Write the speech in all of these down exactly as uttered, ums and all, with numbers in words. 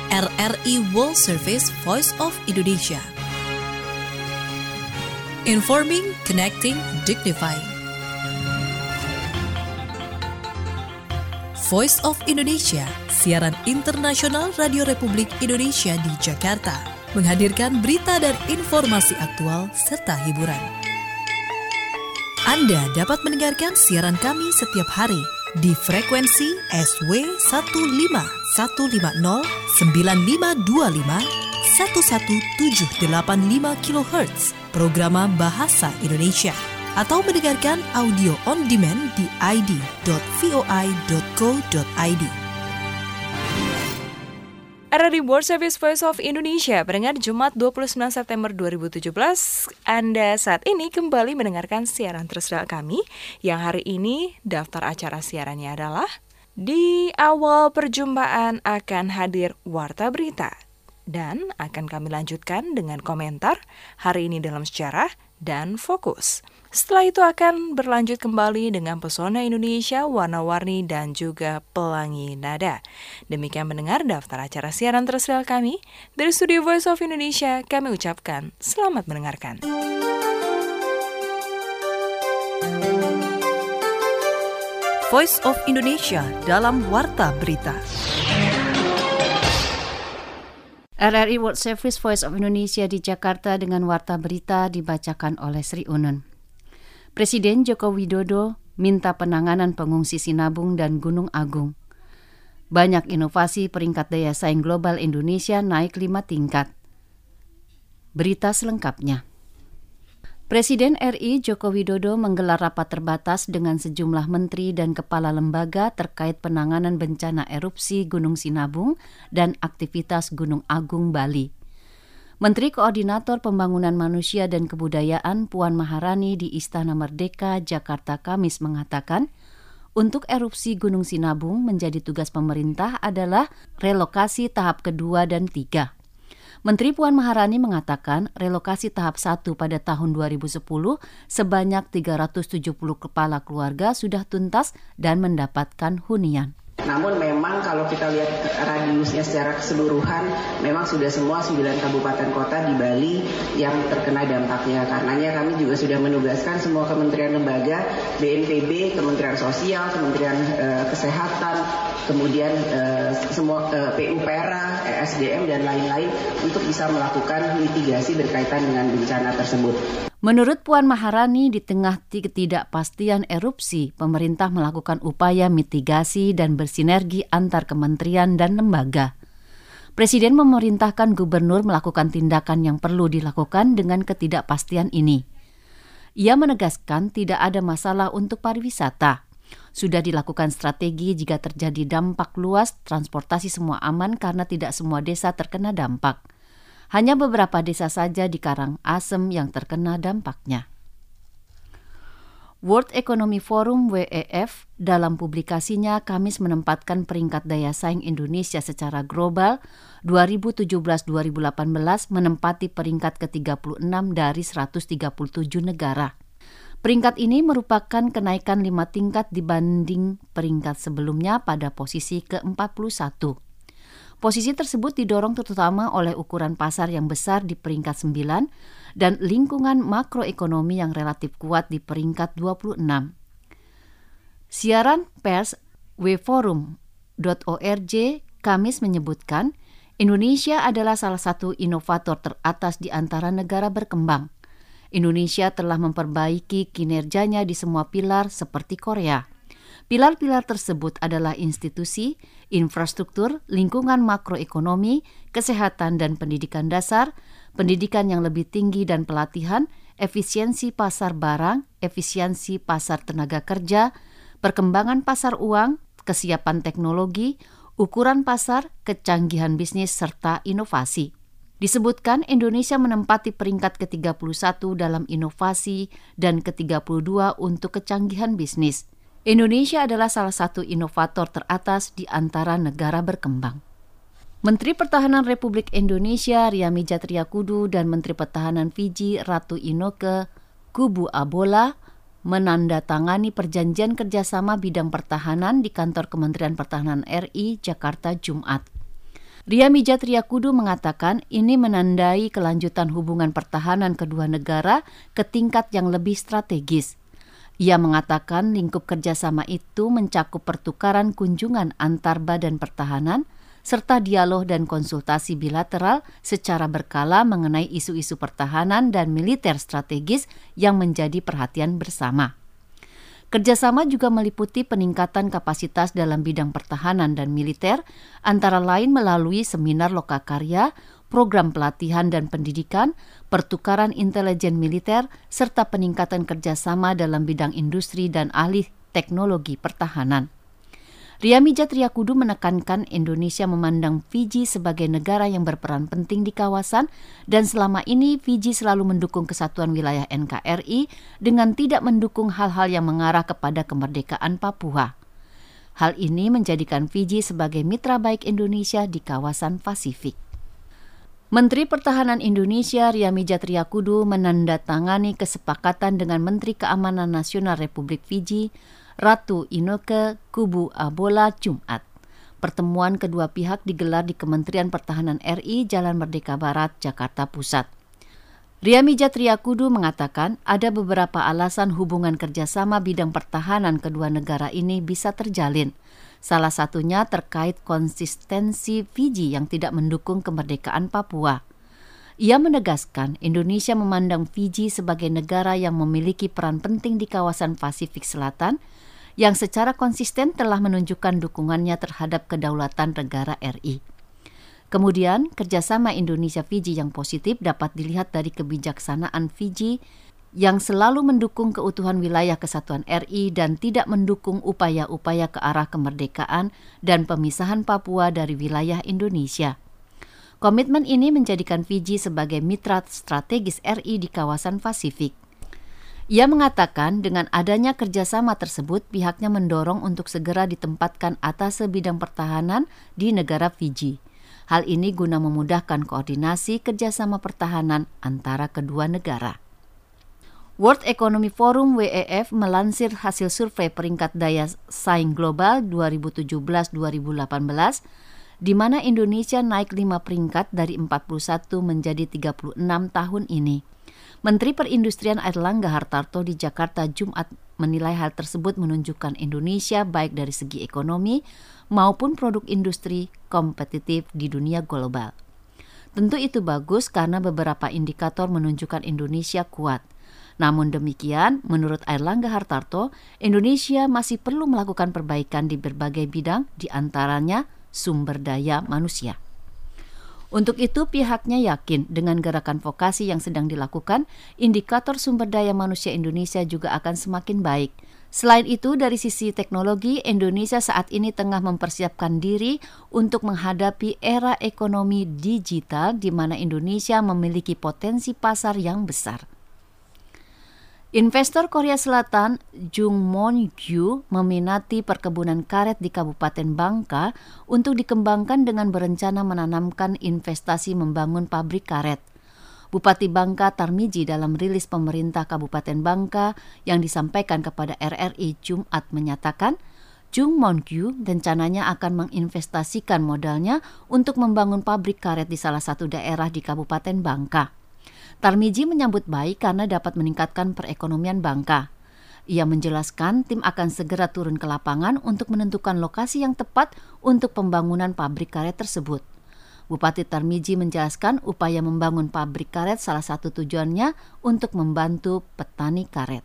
R R I World Service Voice of Indonesia. Informing, connecting, dignifying. Voice of Indonesia, siaran internasional Radio Republik Indonesia di Jakarta, menghadirkan berita dan informasi aktual serta hiburan. Anda dapat mendengarkan siaran kami setiap hari di frekuensi S W satu lima satu lima nol sembilan lima dua lima satu satu tujuh delapan lima kilohertz, programa Bahasa Indonesia, atau mendengarkan audio on demand di i d dot voi dot co dot i d. R R I World Service Voice of Indonesia, pendengar Jumat dua puluh sembilan September dua ribu tujuh belas. Anda saat ini kembali mendengarkan siaran tersedia kami, yang hari ini daftar acara siarannya adalah: di awal perjumpaan akan hadir Warta Berita, dan akan kami lanjutkan dengan komentar hari ini dalam sejarah dan fokus. Setelah itu akan berlanjut kembali dengan pesona Indonesia, warna-warni, dan juga pelangi nada. Demikian mendengar daftar acara siaran tersedia kami. Dari Studio Voice of Indonesia, kami ucapkan selamat mendengarkan. Voice of Indonesia dalam Warta Berita. R R I World Service Voice of Indonesia di Jakarta dengan Warta Berita dibacakan oleh Sri Unun. Presiden Joko Widodo minta penanganan pengungsi Sinabung dan Gunung Agung. Banyak inovasi peringkat daya saing global Indonesia naik lima tingkat. Berita selengkapnya. Presiden R I Joko Widodo menggelar rapat terbatas dengan sejumlah menteri dan kepala lembaga terkait penanganan bencana erupsi Gunung Sinabung dan aktivitas Gunung Agung Bali. Menteri Koordinator Pembangunan Manusia dan Kebudayaan Puan Maharani di Istana Merdeka, Jakarta Kamis mengatakan, untuk erupsi Gunung Sinabung menjadi tugas pemerintah adalah relokasi tahap kedua dan tiga. Menteri Puan Maharani mengatakan relokasi tahap satu pada tahun dua ribu sepuluh sebanyak tiga ratus tujuh puluh kepala keluarga sudah tuntas dan mendapatkan hunian. Namun memang kalau kita lihat radiusnya secara keseluruhan, memang sudah semua sembilan kabupaten kota di Bali yang terkena dampaknya. Karenanya kami juga sudah menugaskan semua kementerian lembaga, B N P B, Kementerian Sosial, Kementerian uh, Kesehatan, kemudian uh, semua uh, P U P R A, E S D M, dan lain-lain untuk bisa melakukan mitigasi berkaitan dengan bencana tersebut. Menurut Puan Maharani, di tengah ketidakpastian erupsi, pemerintah melakukan upaya mitigasi dan bersinergi antar kementerian dan lembaga. Presiden memerintahkan gubernur melakukan tindakan yang perlu dilakukan dengan ketidakpastian ini. Ia menegaskan tidak ada masalah untuk pariwisata. Sudah dilakukan strategi jika terjadi dampak luas, transportasi semua aman karena tidak semua desa terkena dampak. Hanya beberapa desa saja di Karangasem yang terkena dampaknya. World Economic Forum W E F dalam publikasinya Kamis menempatkan peringkat daya saing Indonesia secara global dua ribu tujuh belas sampai dua ribu delapan belas menempati peringkat ke tiga puluh enam dari seratus tiga puluh tujuh negara. Peringkat ini merupakan kenaikan lima tingkat dibanding peringkat sebelumnya pada posisi ke empat puluh satu. Posisi tersebut didorong terutama oleh ukuran pasar yang besar di peringkat sembilan dan lingkungan makroekonomi yang relatif kuat di peringkat dua puluh enam. Siaran pers w forum dot org Kamis menyebutkan Indonesia adalah salah satu inovator teratas di antara negara berkembang. Indonesia telah memperbaiki kinerjanya di semua pilar seperti Korea. Pilar-pilar tersebut adalah institusi, infrastruktur, lingkungan makroekonomi, kesehatan dan pendidikan dasar, pendidikan yang lebih tinggi dan pelatihan, efisiensi pasar barang, efisiensi pasar tenaga kerja, perkembangan pasar uang, kesiapan teknologi, ukuran pasar, kecanggihan bisnis, serta inovasi. Disebutkan Indonesia menempati peringkat ke tiga puluh satu dalam inovasi dan ke tiga puluh dua untuk kecanggihan bisnis. Indonesia adalah salah satu inovator teratas di antara negara berkembang. Menteri Pertahanan Republik Indonesia Ria Mizat Triakudu dan Menteri Pertahanan Fiji Ratu Inoke Kubu Abola menandatangani perjanjian kerjasama bidang pertahanan di kantor Kementerian Pertahanan R I Jakarta Jumat. Ria Mijat Triakudu mengatakan ini menandai kelanjutan hubungan pertahanan kedua negara ke tingkat yang lebih strategis. Ia mengatakan lingkup kerjasama itu mencakup pertukaran kunjungan antar badan pertahanan, serta dialog dan konsultasi bilateral secara berkala mengenai isu-isu pertahanan dan militer strategis yang menjadi perhatian bersama. Kerjasama juga meliputi peningkatan kapasitas dalam bidang pertahanan dan militer, antara lain melalui seminar lokakarya, program pelatihan dan pendidikan, pertukaran intelijen militer, serta peningkatan kerjasama dalam bidang industri dan ahli teknologi pertahanan. Ria Mijat Triakudu menekankan Indonesia memandang Fiji sebagai negara yang berperan penting di kawasan dan selama ini Fiji selalu mendukung kesatuan wilayah N K R I dengan tidak mendukung hal-hal yang mengarah kepada kemerdekaan Papua. Hal ini menjadikan Fiji sebagai mitra baik Indonesia di kawasan Pasifik. Menteri Pertahanan Indonesia Ria Mijat Triakudu menandatangani kesepakatan dengan Menteri Keamanan Nasional Republik Fiji Ratu Inoke Kubu Abola Jumat. Pertemuan kedua pihak digelar di Kementerian Pertahanan R I Jalan Merdeka Barat, Jakarta Pusat. Ria Mijat Triakudu mengatakan ada beberapa alasan hubungan kerjasama bidang pertahanan kedua negara ini bisa terjalin. Salah satunya terkait konsistensi Fiji yang tidak mendukung kemerdekaan Papua. Ia menegaskan Indonesia memandang Fiji sebagai negara yang memiliki peran penting di kawasan Pasifik Selatan yang secara konsisten telah menunjukkan dukungannya terhadap kedaulatan negara R I. Kemudian, kerjasama Indonesia-Fiji yang positif dapat dilihat dari kebijaksanaan Fiji yang selalu mendukung keutuhan wilayah kesatuan R I dan tidak mendukung upaya-upaya ke arah kemerdekaan dan pemisahan Papua dari wilayah Indonesia. Komitmen ini menjadikan Fiji sebagai mitra strategis R I di kawasan Pasifik. Ia mengatakan dengan adanya kerjasama tersebut pihaknya mendorong untuk segera ditempatkan atase bidang pertahanan di negara Fiji. Hal ini guna memudahkan koordinasi kerjasama pertahanan antara kedua negara. World Economic Forum W E F melansir hasil survei peringkat daya saing global dua ribu tujuh belas dua ribu delapan belas, di mana Indonesia naik lima peringkat dari empat puluh satu menjadi tiga puluh enam tahun ini. Menteri Perindustrian Airlangga Hartarto di Jakarta Jumat menilai hal tersebut menunjukkan Indonesia baik dari segi ekonomi maupun produk industri kompetitif di dunia global. Tentu itu bagus karena beberapa indikator menunjukkan Indonesia kuat. Namun demikian, menurut Airlangga Hartarto, Indonesia masih perlu melakukan perbaikan di berbagai bidang, di antaranya sumber daya manusia. Untuk itu, pihaknya yakin dengan gerakan vokasi yang sedang dilakukan, indikator sumber daya manusia Indonesia juga akan semakin baik. Selain itu, dari sisi teknologi, Indonesia saat ini tengah mempersiapkan diri untuk menghadapi era ekonomi digital di mana Indonesia memiliki potensi pasar yang besar. Investor Korea Selatan Jung Mon-gyu meminati perkebunan karet di Kabupaten Bangka untuk dikembangkan dengan berencana menanamkan investasi membangun pabrik karet. Bupati Bangka Tarmiji dalam rilis pemerintah Kabupaten Bangka yang disampaikan kepada R R I Jumat menyatakan, Jung Mon-gyu rencananya akan menginvestasikan modalnya untuk membangun pabrik karet di salah satu daerah di Kabupaten Bangka. Tarmiji menyambut baik karena dapat meningkatkan perekonomian Bangka. Ia menjelaskan tim akan segera turun ke lapangan untuk menentukan lokasi yang tepat untuk pembangunan pabrik karet tersebut. Bupati Tarmiji menjelaskan upaya membangun pabrik karet salah satu tujuannya untuk membantu petani karet.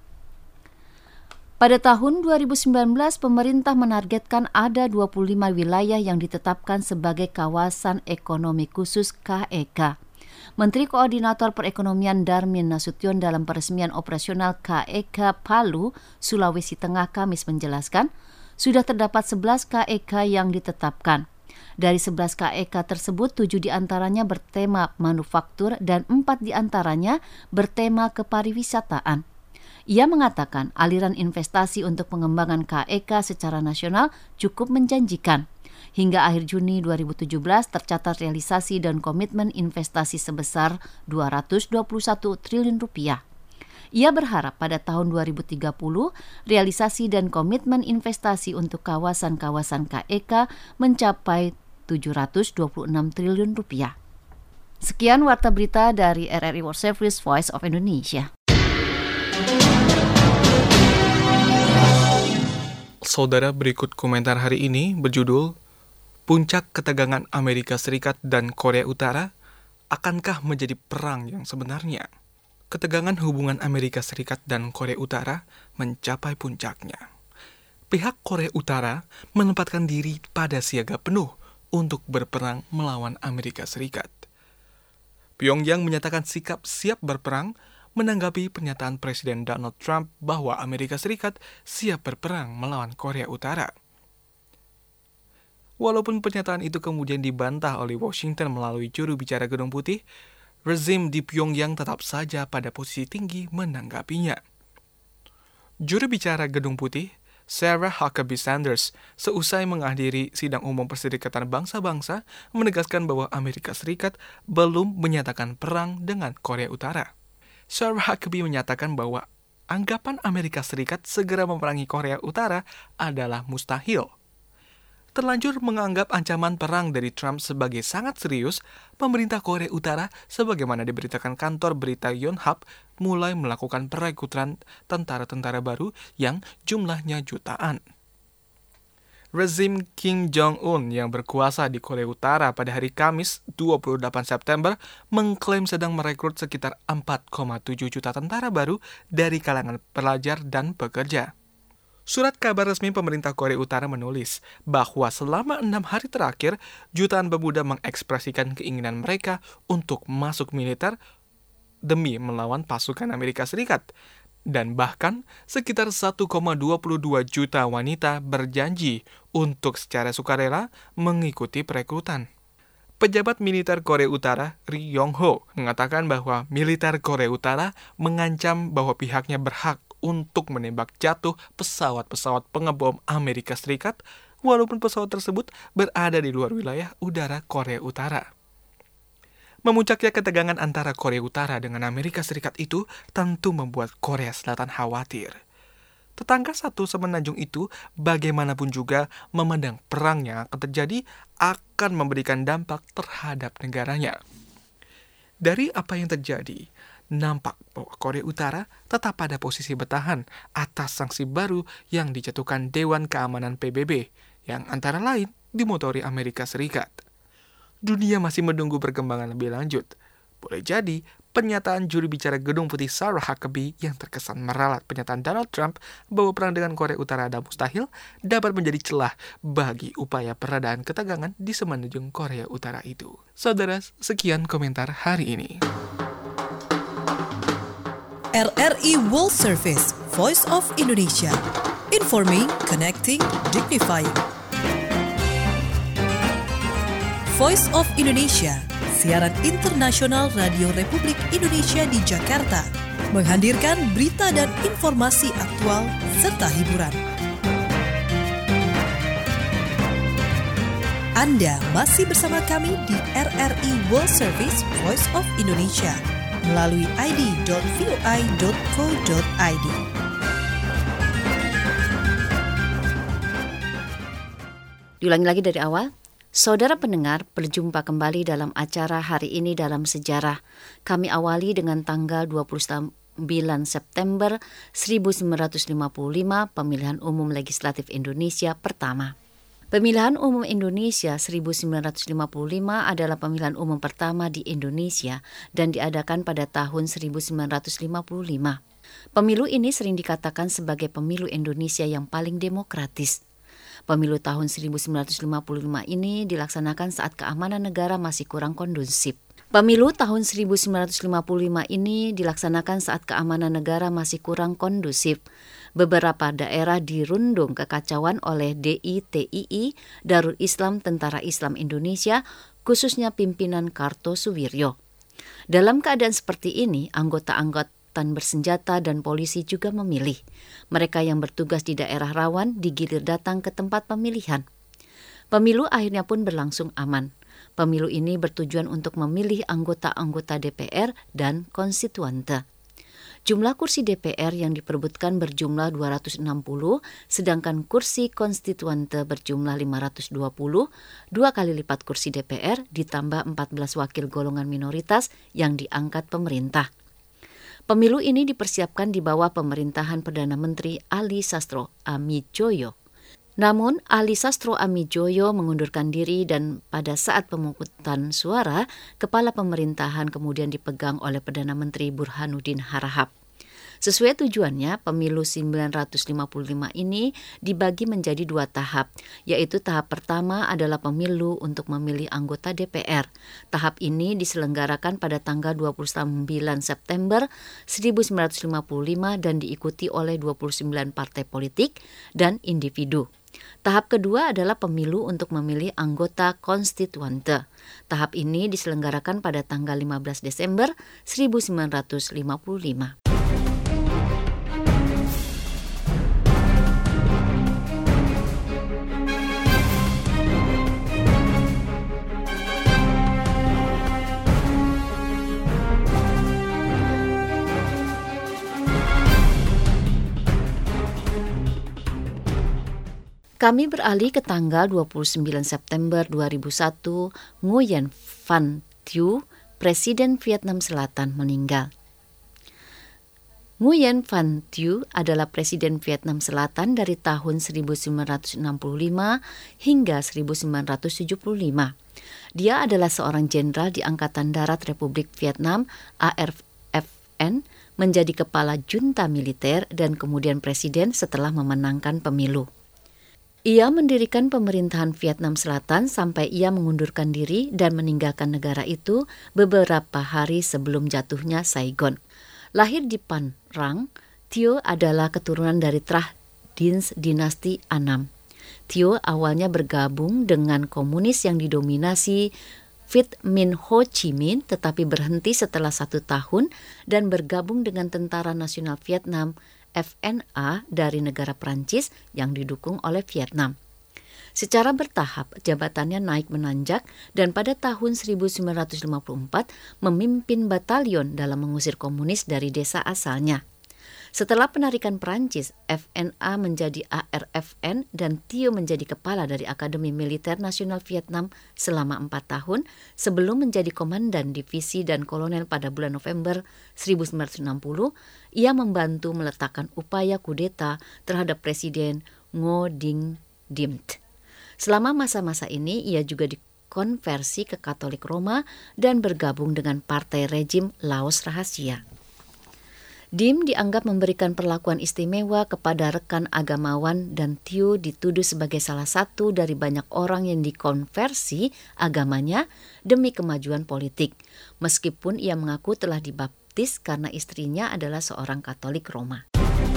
Pada tahun dua ribu sembilan belas, pemerintah menargetkan ada dua puluh lima wilayah yang ditetapkan sebagai kawasan ekonomi khusus K E K. Menteri Koordinator Perekonomian Darmin Nasution dalam peresmian operasional K E K Palu, Sulawesi Tengah Kamis menjelaskan, sudah terdapat sebelas K E K yang ditetapkan. Dari sebelas K E K tersebut, tujuh diantaranya bertema manufaktur dan empat diantaranya bertema kepariwisataan. Ia mengatakan aliran investasi untuk pengembangan K E K secara nasional cukup menjanjikan. Hingga akhir Juni dua ribu tujuh belas tercatat realisasi dan komitmen investasi sebesar dua ratus dua puluh satu triliun rupiah. Ia berharap pada tahun dua ribu tiga puluh realisasi dan komitmen investasi untuk kawasan-kawasan K E K mencapai tujuh ratus dua puluh enam triliun rupiah. Sekian warta berita dari R R I World Service Voice of Indonesia. Saudara, berikut komentar hari ini berjudul Puncak Ketegangan Amerika Serikat dan Korea Utara, akankah menjadi perang yang sebenarnya? Ketegangan hubungan Amerika Serikat dan Korea Utara mencapai puncaknya. Pihak Korea Utara menempatkan diri pada siaga penuh untuk berperang melawan Amerika Serikat. Pyongyang menyatakan sikap siap berperang menanggapi pernyataan Presiden Donald Trump bahwa Amerika Serikat siap berperang melawan Korea Utara. Walaupun pernyataan itu kemudian dibantah oleh Washington melalui juru bicara Gedung Putih, rezim di Pyongyang tetap saja pada posisi tinggi menanggapinya. Juru bicara Gedung Putih, Sarah Huckabee Sanders, seusai menghadiri sidang umum Perserikatan Bangsa-Bangsa, menegaskan bahwa Amerika Serikat belum menyatakan perang dengan Korea Utara. Sarah Huckabee menyatakan bahwa anggapan Amerika Serikat segera memerangi Korea Utara adalah mustahil. Terlanjur menganggap ancaman perang dari Trump sebagai sangat serius, pemerintah Korea Utara, sebagaimana diberitakan kantor berita Yonhap, mulai melakukan perekrutan tentara-tentara baru yang jumlahnya jutaan. Rezim Kim Jong-un yang berkuasa di Korea Utara pada hari Kamis dua puluh delapan September mengklaim sedang merekrut sekitar empat koma tujuh juta tentara baru dari kalangan pelajar dan pekerja. Surat kabar resmi pemerintah Korea Utara menulis bahwa selama enam hari terakhir, jutaan pemuda mengekspresikan keinginan mereka untuk masuk militer demi melawan pasukan Amerika Serikat. Dan bahkan sekitar satu koma dua dua juta wanita berjanji untuk secara sukarela mengikuti perekrutan. Pejabat militer Korea Utara, Ri Yong-ho, mengatakan bahwa militer Korea Utara mengancam bahwa pihaknya berhak untuk menembak jatuh pesawat-pesawat pengebom Amerika Serikat walaupun pesawat tersebut berada di luar wilayah udara Korea Utara. Memuncaknya ketegangan antara Korea Utara dengan Amerika Serikat itu tentu membuat Korea Selatan khawatir. Tetangga satu semenanjung itu bagaimanapun juga memandang perang yang akan terjadi akan memberikan dampak terhadap negaranya. Dari apa yang terjadi, nampak bahwa Korea Utara tetap pada posisi bertahan atas sanksi baru yang dijatuhkan Dewan Keamanan P B B yang antara lain dimotori Amerika Serikat. Dunia masih menunggu perkembangan lebih lanjut. Boleh jadi pernyataan juru bicara Gedung Putih Sarah Huckabee yang terkesan meralat pernyataan Donald Trump bahwa perang dengan Korea Utara adalah mustahil dapat menjadi celah bagi upaya peredaan ketegangan di semenanjung Korea Utara itu. Saudara, sekian komentar hari ini. R R I World Service, Voice of Indonesia. Informing, connecting, dignifying. Voice of Indonesia, siaran internasional Radio Republik Indonesia di Jakarta, menghadirkan berita dan informasi aktual serta hiburan. Anda masih bersama kami di R R I World Service, Voice of Indonesia, melalui i d dot voi dot co dot i d. Diulangi lagi dari awal. Saudara pendengar, berjumpa kembali dalam acara Hari Ini Dalam Sejarah. Kami awali dengan tanggal dua puluh sembilan September seribu sembilan ratus lima puluh lima, pemilihan umum legislatif Indonesia pertama. Pemilihan umum Indonesia seribu sembilan ratus lima puluh lima adalah pemilihan umum pertama di Indonesia dan diadakan pada tahun seribu sembilan ratus lima puluh lima. Pemilu ini sering dikatakan sebagai pemilu Indonesia yang paling demokratis. Pemilu tahun seribu sembilan ratus lima puluh lima ini dilaksanakan saat keamanan negara masih kurang kondusif. Pemilu tahun seribu sembilan ratus lima puluh lima ini dilaksanakan saat keamanan negara masih kurang kondusif. Beberapa daerah dirundung kekacauan oleh D I T I I, Darul Islam Tentara Islam Indonesia, khususnya pimpinan Kartosuwiryo. Dalam keadaan seperti ini, anggota-anggota bersenjata dan polisi juga memilih. Mereka yang bertugas di daerah rawan digilir datang ke tempat pemilihan. Pemilu akhirnya pun berlangsung aman. Pemilu ini bertujuan untuk memilih anggota-anggota D P R dan konstituante. Jumlah kursi D P R yang diperebutkan berjumlah dua ratus enam puluh, sedangkan kursi konstituante berjumlah lima ratus dua puluh, dua kali lipat kursi D P R ditambah empat belas wakil golongan minoritas yang diangkat pemerintah. Pemilu ini dipersiapkan di bawah pemerintahan Perdana Menteri Ali Sastro Amijoyo. Namun, Ali Sastro Amijoyo mengundurkan diri dan pada saat pemungutan suara, kepala pemerintahan kemudian dipegang oleh Perdana Menteri Burhanuddin Harahap. Sesuai tujuannya, pemilu sembilan ratus lima puluh lima ini dibagi menjadi dua tahap, yaitu tahap pertama adalah pemilu untuk memilih anggota D P R. Tahap ini diselenggarakan pada tanggal dua puluh sembilan September seribu sembilan ratus lima puluh lima dan diikuti oleh dua puluh sembilan partai politik dan individu. Tahap kedua adalah pemilu untuk memilih anggota konstituante. Tahap ini diselenggarakan pada tanggal lima belas Desember seribu sembilan ratus lima puluh lima. Kami beralih ke tanggal dua puluh sembilan September dua ribu satu, Nguyen Van Thieu, Presiden Vietnam Selatan, meninggal. Nguyen Van Thieu adalah Presiden Vietnam Selatan dari tahun seribu sembilan ratus enam puluh lima hingga seribu sembilan ratus tujuh puluh lima. Dia adalah seorang jenderal di Angkatan Darat Republik Vietnam A R F N, menjadi kepala junta militer dan kemudian presiden setelah memenangkan pemilu. Ia mendirikan pemerintahan Vietnam Selatan sampai ia mengundurkan diri dan meninggalkan negara itu beberapa hari sebelum jatuhnya Saigon. Lahir di Phan Rang, Thieu adalah keturunan dari Trah Dinh dinasti Annam. Thieu awalnya bergabung dengan komunis yang didominasi Viet Minh Ho Chi Minh, tetapi berhenti setelah satu tahun dan bergabung dengan Tentara Nasional Vietnam F N A dari negara Prancis yang didukung oleh Vietnam. Secara bertahap, jabatannya naik menanjak dan pada tahun seribu sembilan ratus lima puluh empat memimpin batalion dalam mengusir komunis dari desa asalnya. Setelah penarikan Prancis, F N A menjadi A R F N dan Thieu menjadi kepala dari Akademi Militer Nasional Vietnam selama empat tahun sebelum menjadi komandan divisi dan kolonel pada bulan November seribu sembilan ratus enam puluh. Ia membantu meletakkan upaya kudeta terhadap Presiden Ngo Dinh Diem. Selama masa-masa ini, ia juga dikonversi ke Katolik Roma dan bergabung dengan Partai Rejim Laos Rahasia. Diem dianggap memberikan perlakuan istimewa kepada rekan agamawan dan Thieu dituduh sebagai salah satu dari banyak orang yang dikonversi agamanya demi kemajuan politik, meskipun ia mengaku telah dibaptis karena istrinya adalah seorang Katolik Roma.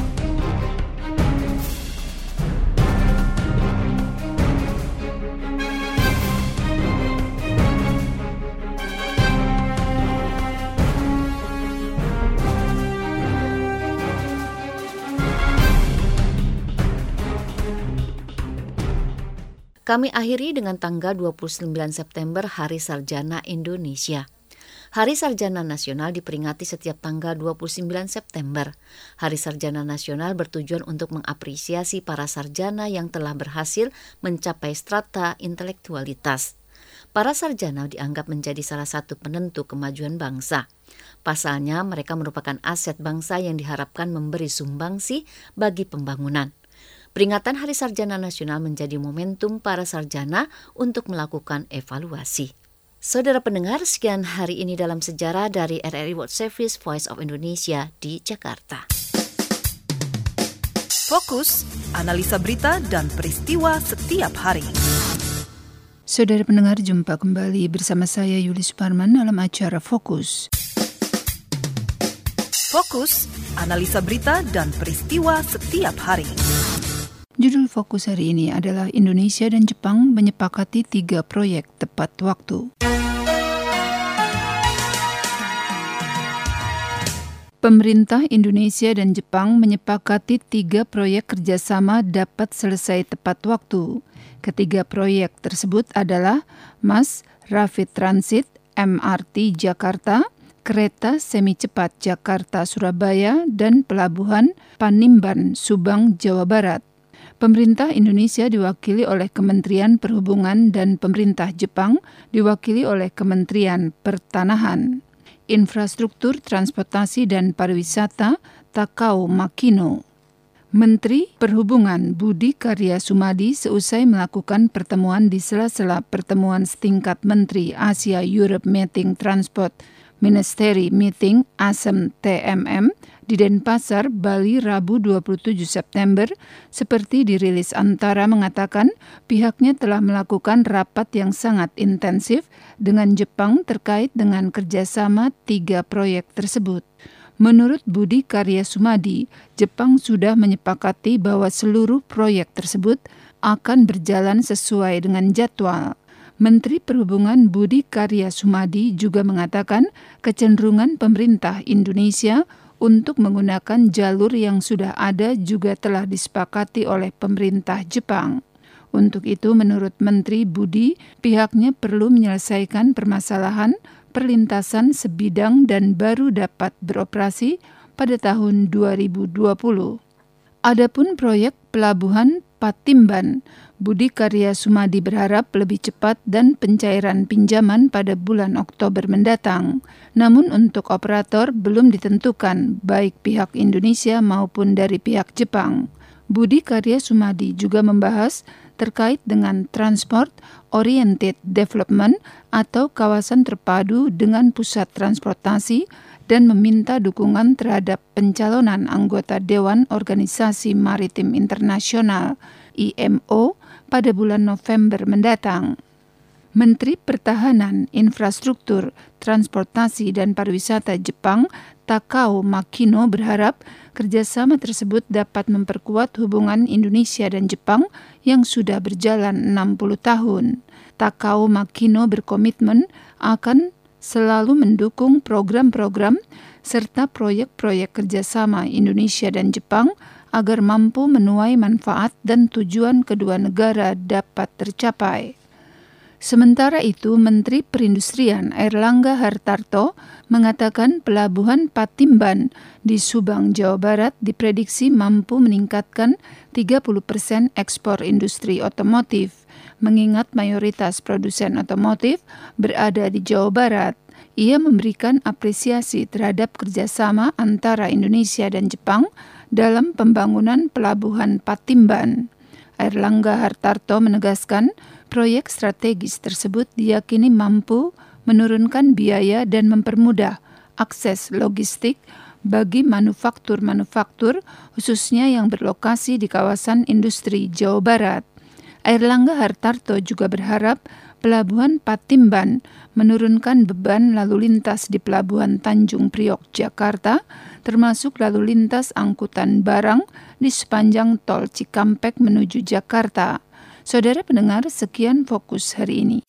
Kami akhiri dengan tanggal dua puluh sembilan September, Hari Sarjana Indonesia. Hari Sarjana Nasional diperingati setiap tanggal dua puluh sembilan September. Hari Sarjana Nasional bertujuan untuk mengapresiasi para sarjana yang telah berhasil mencapai strata intelektualitas. Para sarjana dianggap menjadi salah satu penentu kemajuan bangsa. Pasalnya, mereka merupakan aset bangsa yang diharapkan memberi sumbangsi bagi pembangunan. Peringatan Hari Sarjana Nasional menjadi momentum para sarjana untuk melakukan evaluasi. Saudara pendengar, sekian hari ini dalam sejarah dari R R I World Service Voice of Indonesia di Jakarta. Fokus, analisa berita dan peristiwa setiap hari. Saudara pendengar, jumpa kembali bersama saya Yuli Suparman dalam acara Fokus. Fokus, analisa berita dan peristiwa setiap hari. Judul fokus hari ini adalah Indonesia dan Jepang menyepakati tiga proyek tepat waktu. Pemerintah Indonesia dan Jepang menyepakati tiga proyek kerjasama dapat selesai tepat waktu. Ketiga proyek tersebut adalah Mass Rapid Transit M R T Jakarta, kereta semi cepat Jakarta-Surabaya, dan pelabuhan Panimban, Subang, Jawa Barat. Pemerintah Indonesia diwakili oleh Kementerian Perhubungan dan pemerintah Jepang diwakili oleh Kementerian Pertanahan. Infrastruktur, Transportasi dan Pariwisata Takao Makino. Menteri Perhubungan Budi Karya Sumadi seusai melakukan pertemuan di sela-sela pertemuan setingkat Menteri Asia Europe Meeting Transport Ministeri Meeting A S E M T M M di Denpasar, Bali, Rabu dua puluh tujuh September, seperti dirilis Antara mengatakan pihaknya telah melakukan rapat yang sangat intensif dengan Jepang terkait dengan kerjasama tiga proyek tersebut. Menurut Budi Karya Sumadi, Jepang sudah menyepakati bahwa seluruh proyek tersebut akan berjalan sesuai dengan jadwal. Menteri Perhubungan Budi Karya Sumadi juga mengatakan kecenderungan pemerintah Indonesia untuk menggunakan jalur yang sudah ada juga telah disepakati oleh pemerintah Jepang. Untuk itu, menurut Menteri Budi, pihaknya perlu menyelesaikan permasalahan perlintasan sebidang dan baru dapat beroperasi pada tahun dua ribu dua puluh. Adapun proyek pelabuhan Patimban, Budi Karya Sumadi berharap lebih cepat dan pencairan pinjaman pada bulan Oktober mendatang. Namun untuk operator belum ditentukan baik pihak Indonesia maupun dari pihak Jepang. Budi Karya Sumadi juga membahas terkait dengan Transport Oriented Development atau kawasan terpadu dengan pusat transportasi dan meminta dukungan terhadap pencalonan anggota Dewan Organisasi Maritim Internasional I M O pada bulan November mendatang. Menteri Pertahanan, Infrastruktur, Transportasi dan Pariwisata Jepang Takao Makino berharap kerjasama tersebut dapat memperkuat hubungan Indonesia dan Jepang yang sudah berjalan enam puluh tahun. Takao Makino berkomitmen akan selalu mendukung program-program serta proyek-proyek kerjasama Indonesia dan Jepang agar mampu menuai manfaat dan tujuan kedua negara dapat tercapai. Sementara itu, Menteri Perindustrian Airlangga Hartarto mengatakan pelabuhan Patimban di Subang, Jawa Barat diprediksi mampu meningkatkan tiga puluh persen ekspor industri otomotif, mengingat mayoritas produsen otomotif berada di Jawa Barat. Ia memberikan apresiasi terhadap kerjasama antara Indonesia dan Jepang dalam pembangunan pelabuhan Patimban. Airlangga Hartarto menegaskan proyek strategis tersebut diyakini mampu menurunkan biaya dan mempermudah akses logistik bagi manufaktur-manufaktur khususnya yang berlokasi di kawasan industri Jawa Barat. Airlangga Hartarto juga berharap pelabuhan Patimban menurunkan beban lalu lintas di pelabuhan Tanjung Priok, Jakarta, termasuk lalu lintas angkutan barang di sepanjang tol Cikampek menuju Jakarta. Saudara pendengar, sekian Fokus hari ini.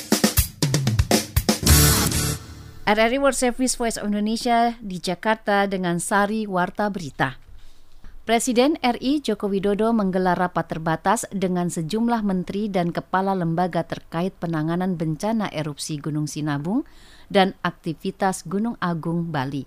R R I World Service Voice of Indonesia di Jakarta dengan Sari Warta Berita. Presiden R I Joko Widodo menggelar rapat terbatas dengan sejumlah menteri dan kepala lembaga terkait penanganan bencana erupsi Gunung Sinabung dan aktivitas Gunung Agung Bali.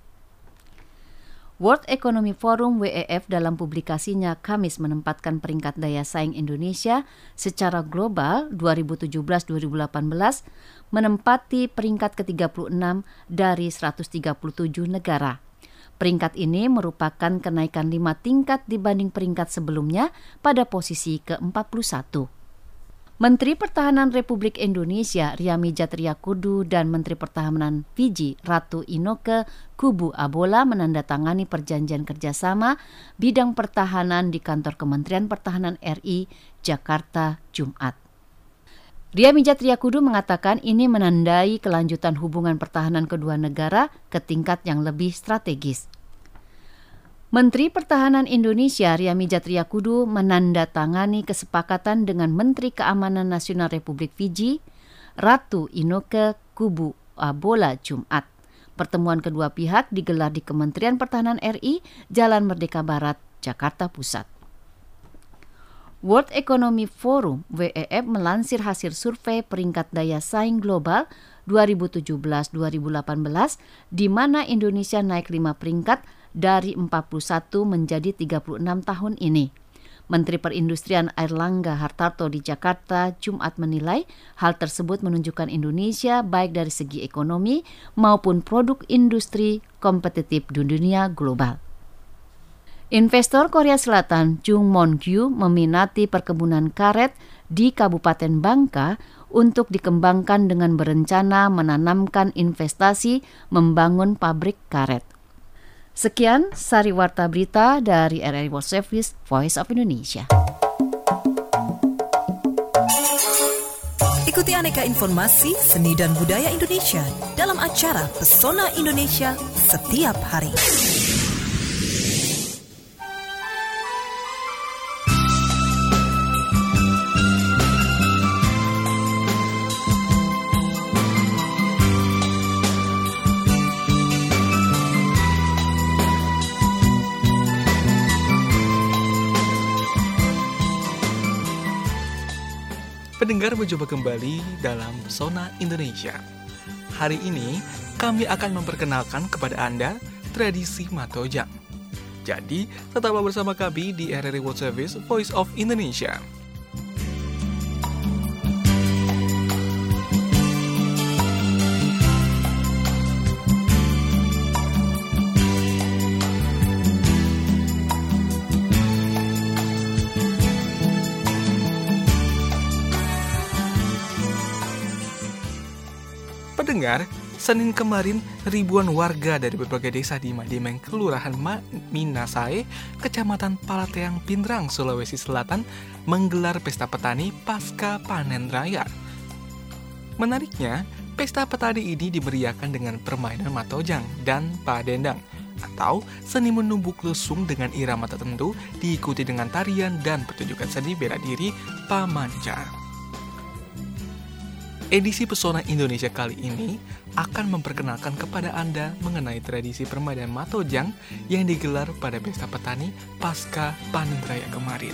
World Economic Forum W E F dalam publikasinya Kamis menempatkan peringkat daya saing Indonesia secara global dua ribu tujuh belas dua ribu delapan belas menempati peringkat ke tiga puluh enam dari seratus tiga puluh tujuh negara. Peringkat ini merupakan kenaikan lima tingkat dibanding peringkat sebelumnya pada posisi ke empat puluh satu. Menteri Pertahanan Republik Indonesia Ryamizat Riyakudu dan Menteri Pertahanan Fiji Ratu Inoke Kubu Abola menandatangani perjanjian kerjasama bidang pertahanan di kantor Kementerian Pertahanan R I Jakarta Jumat. Ryamizat Riyakudu mengatakan ini menandai kelanjutan hubungan pertahanan kedua negara ke tingkat yang lebih strategis. Menteri Pertahanan Indonesia Ryamizat Riyakudu menandatangani kesepakatan dengan Menteri Keamanan Nasional Republik Fiji Ratu Inoke Kubu Abola Jumat. Pertemuan kedua pihak digelar di Kementerian Pertahanan R I, Jalan Merdeka Barat, Jakarta Pusat. World Economic Forum W E F melansir hasil survei peringkat daya saing global dua ribu tujuh belas dua ribu delapan belas, di mana Indonesia naik lima peringkat dari empat puluh satu menjadi tiga puluh enam tahun ini. Menteri Perindustrian Airlangga Hartarto di Jakarta Jumat menilai hal tersebut menunjukkan Indonesia baik dari segi ekonomi maupun produk industri kompetitif di dunia global. Investor Korea Selatan Jung Mon-gyu meminati perkebunan karet di Kabupaten Bangka untuk dikembangkan dengan berencana menanamkan investasi membangun pabrik karet. Sekian sari warta berita dari R R I World Service Voice of Indonesia. Ikuti aneka informasi seni dan budaya Indonesia dalam acara Pesona Indonesia setiap hari. Pendengar mencoba kembali dalam Pesona Indonesia. Hari ini kami akan memperkenalkan kepada Anda tradisi Matojang. Jadi, tetaplah bersama kami di R R I World Service Voice of Indonesia. Pendengar, Senin kemarin ribuan warga dari berbagai desa di Madimeng, Kelurahan Minasae, Kecamatan Palateang, Pindrang, Sulawesi Selatan menggelar pesta petani pasca panen raya. Menariknya, pesta petani ini dimeriahkan dengan permainan matojang dan padendang atau seni menumbuk lesung dengan irama tertentu diikuti dengan tarian dan pertunjukan seni bela diri pamanca. Edisi Pesona Indonesia kali ini akan memperkenalkan kepada Anda mengenai tradisi permainan matojang yang digelar pada pesta petani pasca panen raya kemarin.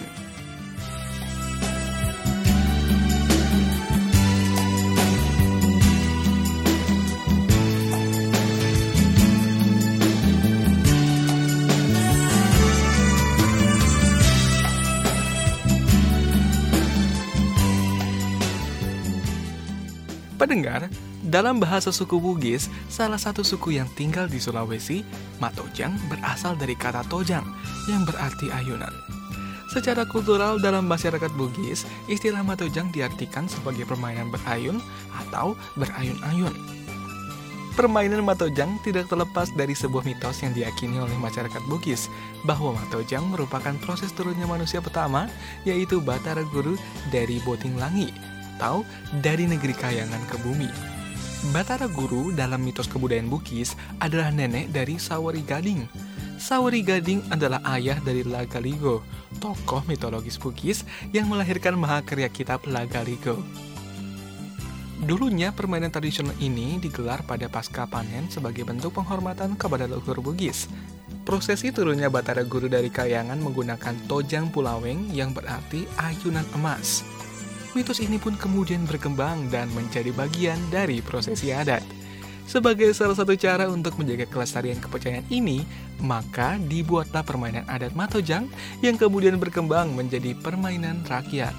Pendengar, dalam bahasa suku Bugis, salah satu suku yang tinggal di Sulawesi, matojang berasal dari kata tojang yang berarti ayunan. Secara kultural dalam masyarakat Bugis, istilah matojang diartikan sebagai permainan berayun atau berayun-ayun. Permainan matojang tidak terlepas dari sebuah mitos yang diyakini oleh masyarakat Bugis, bahwa matojang merupakan proses turunnya manusia pertama, yaitu Batara Guru dari Boting Langi, atau dari negeri kayangan ke bumi. Batara Guru dalam mitos kebudayaan Bugis adalah nenek dari Sawari Gading. Sawari Gading adalah ayah dari Lagaligo, tokoh mitologis Bugis yang melahirkan mahakarya kitab Lagaligo. Dulunya permainan tradisional ini digelar pada pasca panen sebagai bentuk penghormatan kepada leluhur Bugis. Prosesi turunnya Batara Guru dari kayangan menggunakan tojang pulaweng yang berarti ayunan emas. Mitos ini pun kemudian berkembang dan menjadi bagian dari prosesi adat. Sebagai salah satu cara untuk menjaga kelestarian kepercayaan ini, maka dibuatlah permainan adat matojang yang kemudian berkembang menjadi permainan rakyat.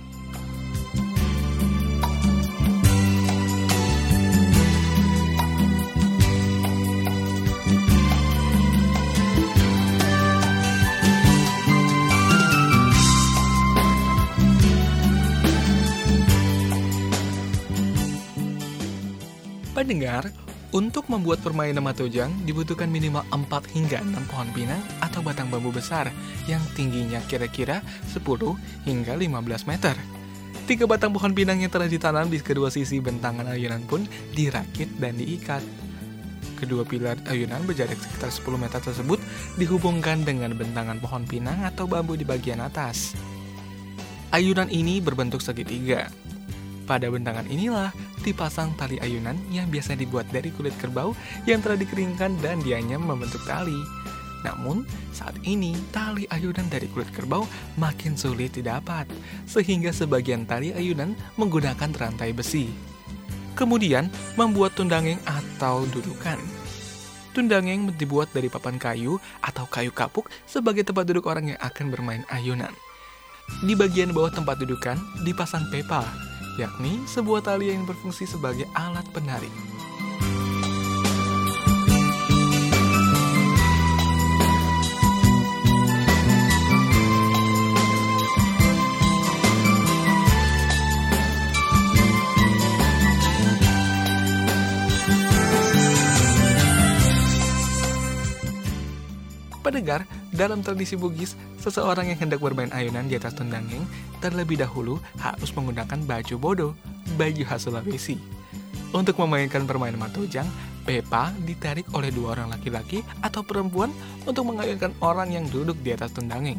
Pendengar, untuk membuat permainan matojang dibutuhkan minimal empat hingga enam pohon pinang atau batang bambu besar yang tingginya kira-kira sepuluh hingga lima belas meter. Tiga batang pohon pinang yang telah ditanam di kedua sisi bentangan ayunan pun dirakit dan diikat. Kedua pilar ayunan berjarak sekitar sepuluh meter tersebut dihubungkan dengan bentangan pohon pinang atau bambu di bagian atas. Ayunan ini berbentuk segitiga. Pada bentangan inilah dipasang tali ayunan yang biasa dibuat dari kulit kerbau yang telah dikeringkan dan dianyam membentuk tali. Namun, saat ini tali ayunan dari kulit kerbau makin sulit didapat, sehingga sebagian tali ayunan menggunakan rantai besi. Kemudian, membuat tundangeng atau dudukan. Tundangeng dibuat dari papan kayu atau kayu kapuk sebagai tempat duduk orang yang akan bermain ayunan. Di bagian bawah tempat dudukan dipasang pepa, yakni sebuah tali yang berfungsi sebagai alat penarik. Pendengar, dalam tradisi Bugis, seseorang yang hendak bermain ayunan di atas tundangeng terlebih dahulu harus menggunakan baju bodo, baju khas Sulawesi. Untuk memainkan permainan matojang, pepa ditarik oleh dua orang laki-laki atau perempuan untuk mengayunkan orang yang duduk di atas tundangeng.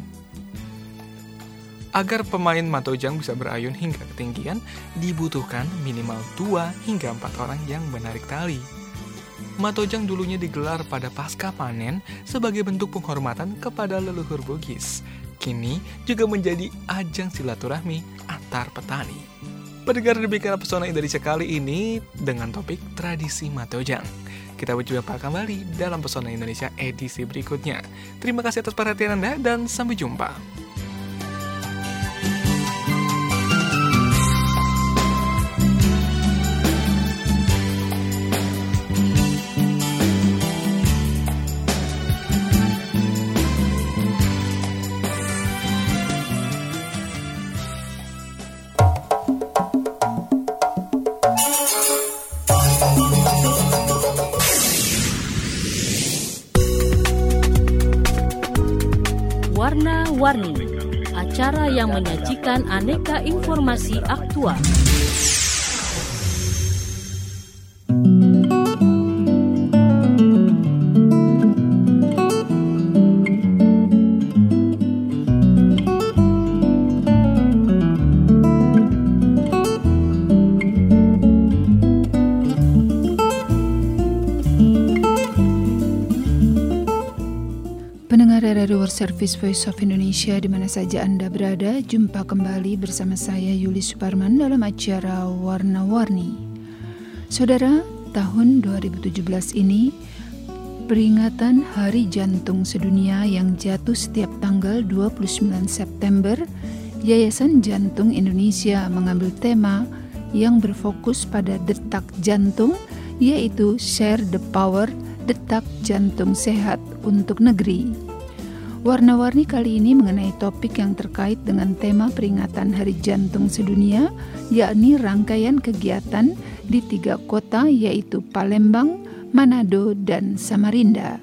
Agar pemain matojang bisa berayun hingga ketinggian, dibutuhkan minimal dua hingga empat orang yang menarik tali. Matojang dulunya digelar pada pasca panen sebagai bentuk penghormatan kepada leluhur Bugis. Kini juga menjadi ajang silaturahmi antar petani. Pendengar, demikian pesona Indonesia kali ini dengan topik tradisi Matojang. Kita berjumpa kembali dalam Pesona Indonesia edisi berikutnya. Terima kasih atas perhatian Anda dan sampai jumpa. Warna-Warni, acara yang menyajikan aneka informasi aktual. Radio World Service Voice of Indonesia di mana saja Anda berada, jumpa kembali bersama saya Yuli Suparman dalam acara Warna-Warni. Saudara, tahun dua ribu tujuh belas ini peringatan Hari Jantung Sedunia yang jatuh setiap tanggal dua puluh sembilan September, Yayasan Jantung Indonesia mengambil tema yang berfokus pada detak jantung, yaitu Share the Power, detak jantung sehat untuk negeri. Warna-Warni kali ini mengenai topik yang terkait dengan tema peringatan Hari Jantung Sedunia, yakni rangkaian kegiatan di tiga kota yaitu Palembang, Manado, dan Samarinda.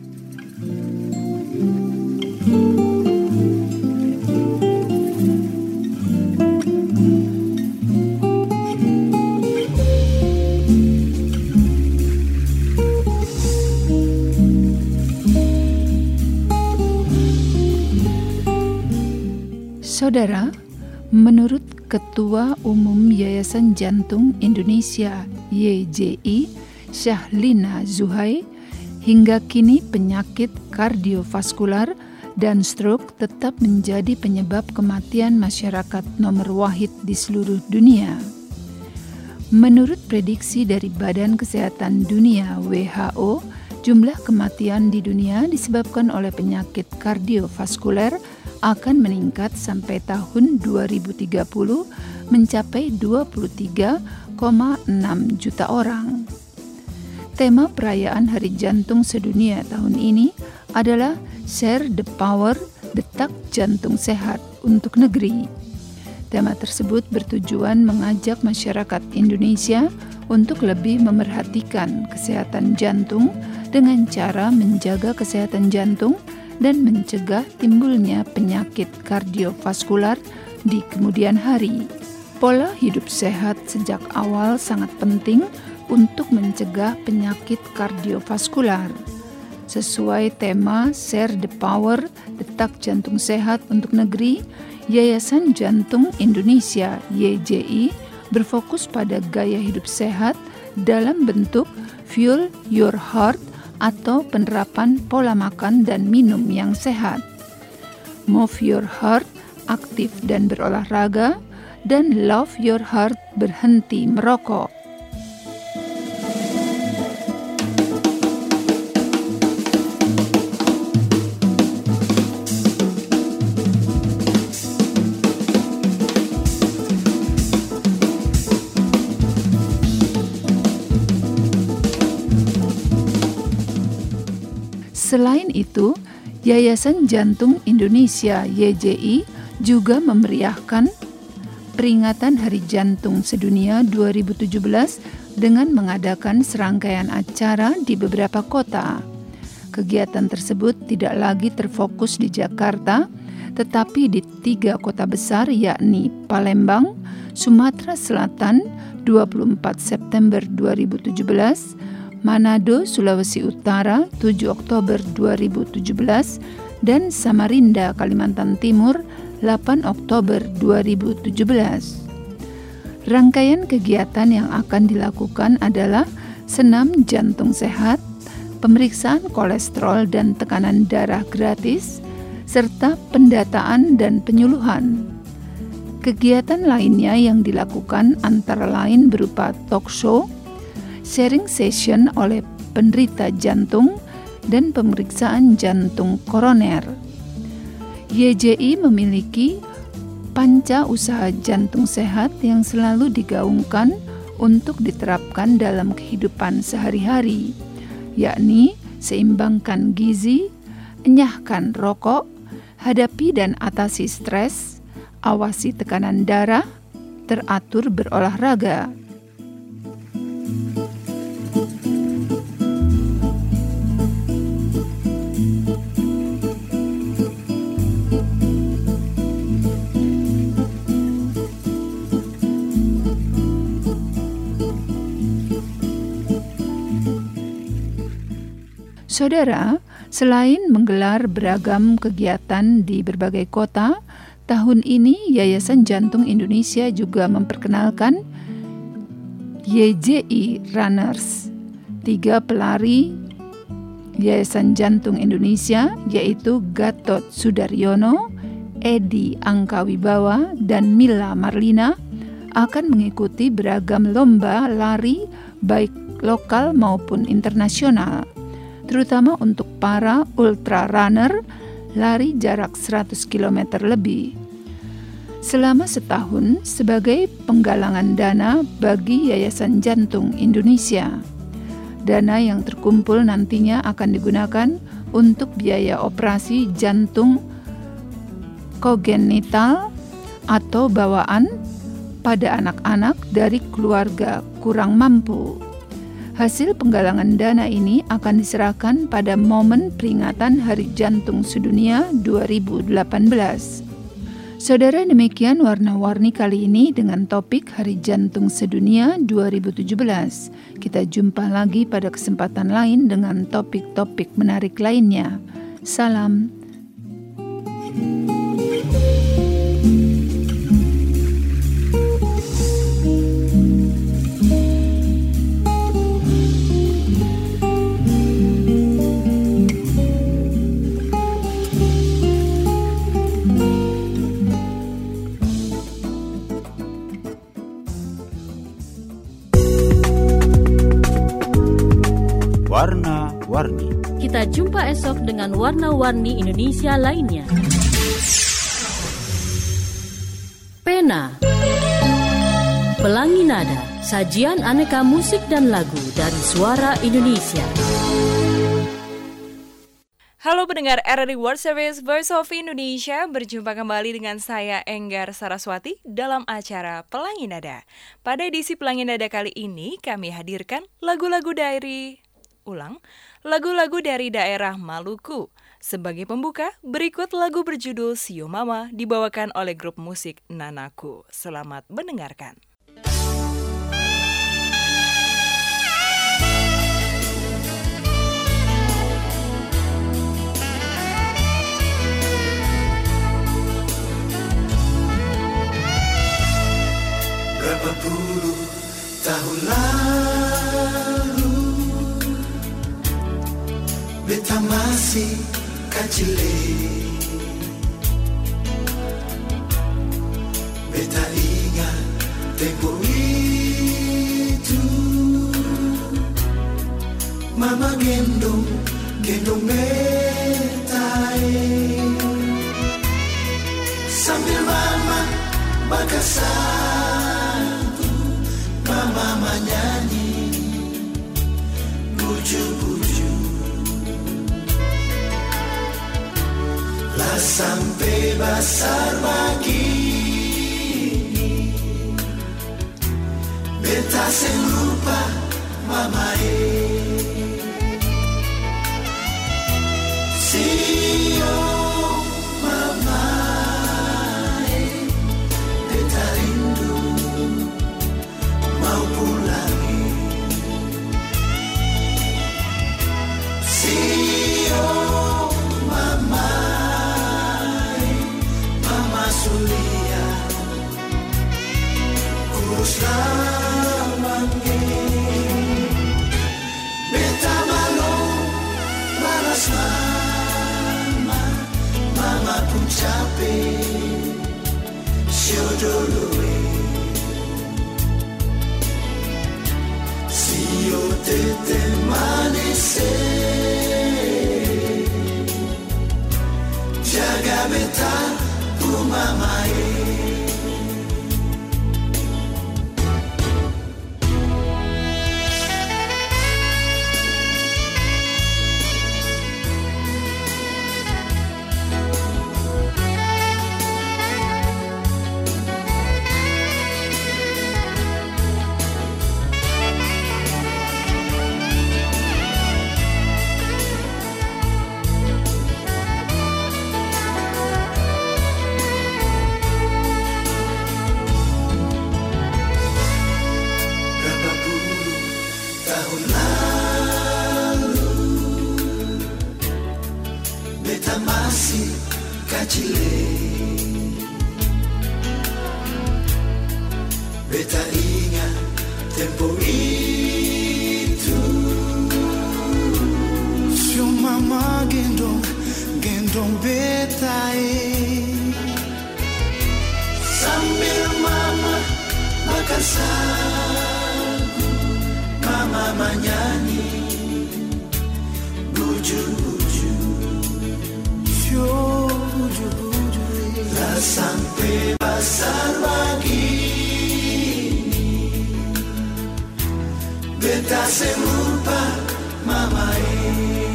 Saudara, menurut Ketua Umum Yayasan Jantung Indonesia Y J I, Syahlina Zuhai, hingga kini penyakit kardiovaskular dan stroke tetap menjadi penyebab kematian masyarakat nomor wahid di seluruh dunia. Menurut prediksi dari Badan Kesehatan Dunia W H O, jumlah kematian di dunia disebabkan oleh penyakit kardiovaskuler akan meningkat sampai tahun dua ribu tiga puluh mencapai dua puluh tiga koma enam juta orang. Tema perayaan Hari Jantung Sedunia tahun ini adalah Share the Power, detak jantung sehat untuk negeri. Tema tersebut bertujuan mengajak masyarakat Indonesia untuk lebih memerhatikan kesehatan jantung dengan cara menjaga kesehatan jantung dan mencegah timbulnya penyakit kardiovaskular di kemudian hari. Pola hidup sehat sejak awal sangat penting untuk mencegah penyakit kardiovaskular. Sesuai tema Share the Power, detak jantung sehat untuk negeri, Yayasan Jantung Indonesia Y J I berfokus pada gaya hidup sehat dalam bentuk Fuel Your Heart atau penerapan pola makan dan minum yang sehat. Move Your Heart, aktif dan berolahraga, dan Love Your Heart, berhenti merokok. Selain itu, Yayasan Jantung Indonesia Y J I juga memeriahkan peringatan Hari Jantung Sedunia dua ribu tujuh belas dengan mengadakan serangkaian acara di beberapa kota. Kegiatan tersebut tidak lagi terfokus di Jakarta, tetapi di tiga kota besar yakni Palembang, Sumatera Selatan dua puluh empat September dua ribu tujuh belas, Manado, Sulawesi Utara tujuh Oktober dua ribu tujuh belas, dan Samarinda, Kalimantan Timur delapan Oktober dua ribu tujuh belas. Rangkaian kegiatan yang akan dilakukan adalah senam jantung sehat, pemeriksaan kolesterol dan tekanan darah gratis, serta pendataan dan penyuluhan. Kegiatan lainnya yang dilakukan antara lain berupa talk show, sharing session oleh penderita jantung, dan pemeriksaan jantung koroner. Y J I memiliki panca usaha jantung sehat yang selalu digaungkan untuk diterapkan dalam kehidupan sehari-hari, yakni seimbangkan gizi, enyahkan rokok, hadapi dan atasi stres, awasi tekanan darah, teratur berolahraga. Saudara, selain menggelar beragam kegiatan di berbagai kota, tahun ini Yayasan Jantung Indonesia juga memperkenalkan Y J I Runners, tiga pelari Yayasan Jantung Indonesia yaitu Gatot Sudaryono, Edi Angkawibawa, dan Mila Marlina akan mengikuti beragam lomba lari baik lokal maupun internasional, terutama untuk para ultra runner lari jarak seratus kilometer lebih. Selama setahun sebagai penggalangan dana bagi Yayasan Jantung Indonesia. Dana yang terkumpul nantinya akan digunakan untuk biaya operasi jantung kongenital atau bawaan pada anak-anak dari keluarga kurang mampu. Hasil penggalangan dana ini akan diserahkan pada momen peringatan Hari Jantung Sedunia dua ribu delapan belas. Saudara, demikian warna-warni kali ini dengan topik Hari Jantung Sedunia dua ribu tujuh belas. Kita jumpa lagi pada kesempatan lain dengan topik-topik menarik lainnya. Salam. Warna-warni. Kita jumpa esok dengan warna-warni Indonesia lainnya. Pena, Pelangi Nada, sajian aneka musik dan lagu dari Suara Indonesia. Halo pendengar R R I World Service Voice of Indonesia, berjumpa kembali dengan saya Enggar Saraswati dalam acara Pelangi Nada. Pada edisi Pelangi Nada kali ini kami hadirkan lagu-lagu dari Ulang, lagu-lagu dari daerah Maluku. Sebagai pembuka, berikut lagu berjudul Sio Mama dibawakan oleh grup musik Nanaku. Selamat mendengarkan. Berapa puluh tahun lalu beta masih kecil, beta ingat tempo itu, mama gendong, gendong beta, sambil mama bakar sagu, mama menyanyi buju-buju, lah sampai besar begini, beta seng lupa mama e. Sio mama e, beta rindu mau pulang e. Sio mama e, mama Sulia urus lawang e. Beta malu balas mama, mama pun capek, sio dulu e. Sio tete manis e, jaga beta pu mama e. Beta ingat tempo itu, sio mama gendong, gendong beta e, sambil mama makan sagu, mama menyanyi buju-buju, sio buju-buju e, lah sampai besar begini, beta seng lupa mama e.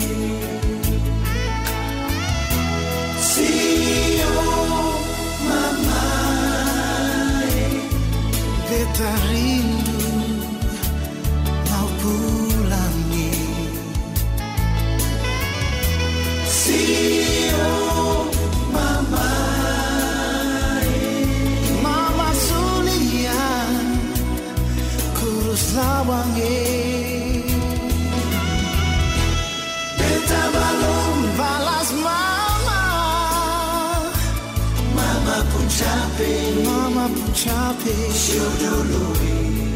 Sio mama e, beta rindu mau pulang e. Sio mama e, mama Sulia kurus lawang e. Beta belum balas mama, mama pun capek, mama pun capek, sio dulu e.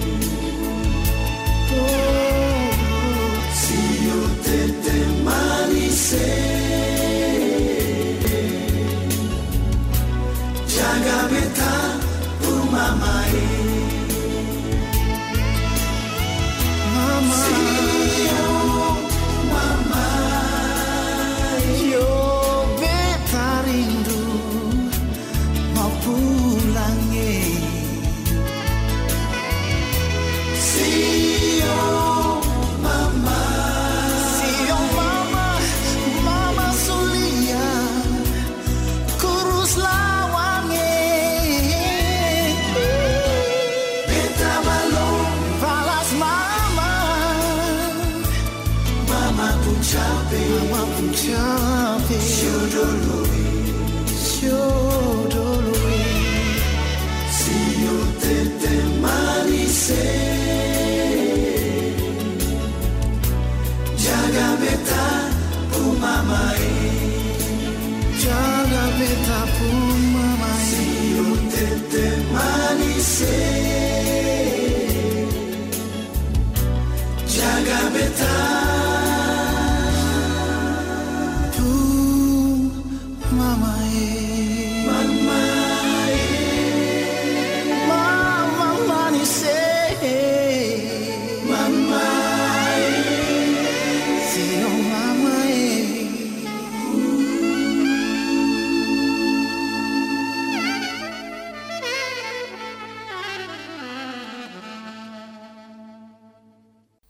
Oh, sio tete manis e, jaga beta pu mama e. Mama, sio mama, yo beta rindu mau pulang e. Sio mama, sio mama, mama Sulia kurus lawang e. Beta belum balas mama, mama pun capek, mama pun capek, sio dulu e, sio dulu e. Sio tete manis e, jaga beta pu mama e, jaga beta pu mama e. Sio tete manis e, jaga beta pu mama e. Jaga beta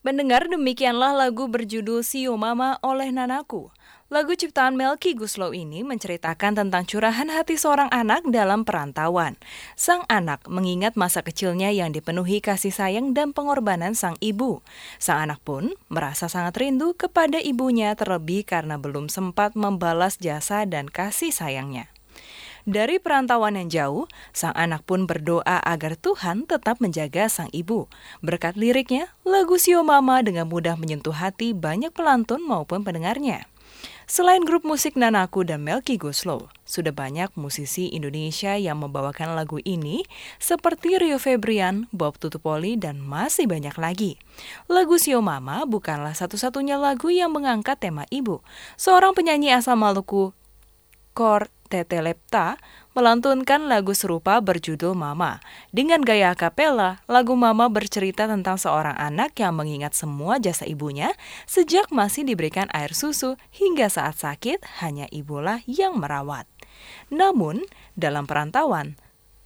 Mendengar demikianlah lagu berjudul Sio Mama oleh Nanaku. Lagu ciptaan Melky Goeslaw ini menceritakan tentang curahan hati seorang anak dalam perantauan. Sang anak mengingat masa kecilnya yang dipenuhi kasih sayang dan pengorbanan sang ibu. Sang anak pun merasa sangat rindu kepada ibunya, terlebih karena belum sempat membalas jasa dan kasih sayangnya. Dari perantauan yang jauh, sang anak pun berdoa agar Tuhan tetap menjaga sang ibu. Berkat liriknya, lagu Sio Mama dengan mudah menyentuh hati banyak pelantun maupun pendengarnya. Selain grup musik Nanaku dan Melky Goeslaw, sudah banyak musisi Indonesia yang membawakan lagu ini seperti Rio Febrian, Bob Tutupoli, dan masih banyak lagi. Lagu Sio Mama bukanlah satu-satunya lagu yang mengangkat tema ibu. Seorang penyanyi asal Maluku, Cor Tetelepta, melantunkan lagu serupa berjudul Mama. Dengan gaya a cappella, lagu Mama bercerita tentang seorang anak yang mengingat semua jasa ibunya sejak masih diberikan air susu hingga saat sakit hanya ibulah yang merawat. Namun, dalam perantauan,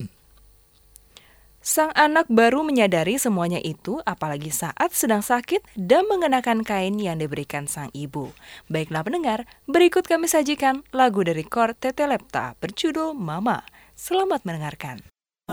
sang anak baru menyadari semuanya itu apalagi saat sedang sakit dan mengenakan kain yang diberikan sang ibu. Baiklah pendengar, berikut kami sajikan lagu dari Cor Tetelepta berjudul Mama. Selamat mendengarkan.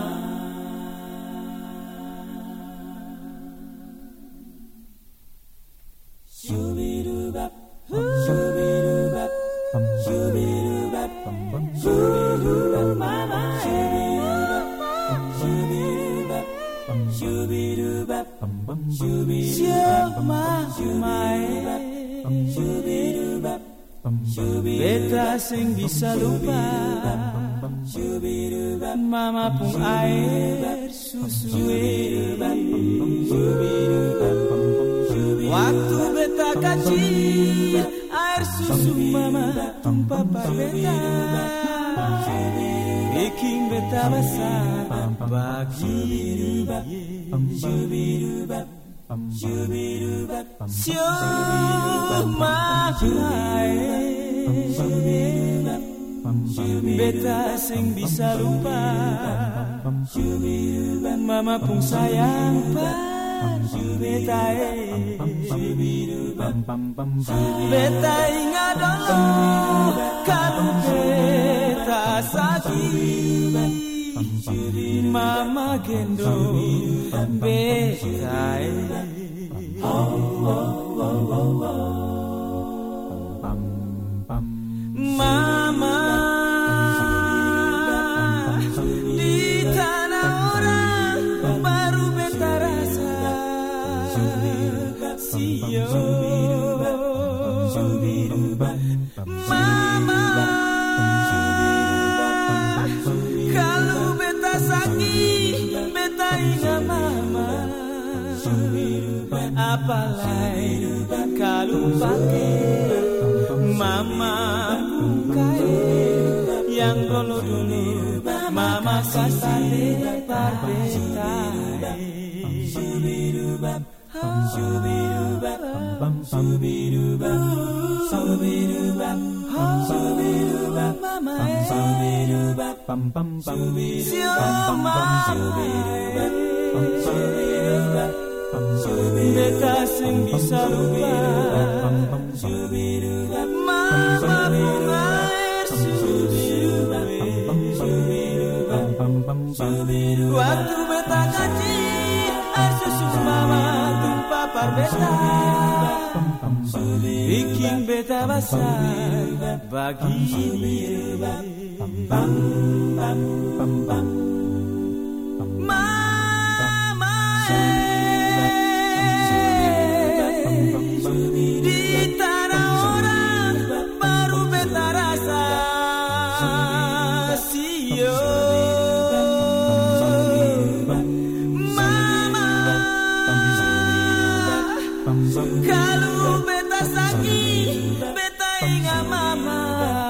Beta sing bisa lupa Mama pun air susu. Waktu beta kecil air susu mama tumpah pada beta, bikin beta besar bagi siapa beta sing bisa lupa mama pun sayang pada beta beta ingat dulu kalau beta sakit mama gendong beta mama di tanah orang baru beta rasa sio mama kalau beta sakit beta ingat mama apalagi kalau pakai mama yang dulu-dulu mama kasih parbetai shubidubab shubidubab shubidubab shubidubab shubidubab mama shubidubab shubidubab shubidubab beta sing bisa lupa shubidubab mama bungair shubidubab waktu beta kecil air susu mama tumpah par beta bikin beta basah bagi dia mama di tanah orang baru beta rasa sio mama kalau beta sakit beta ingat mama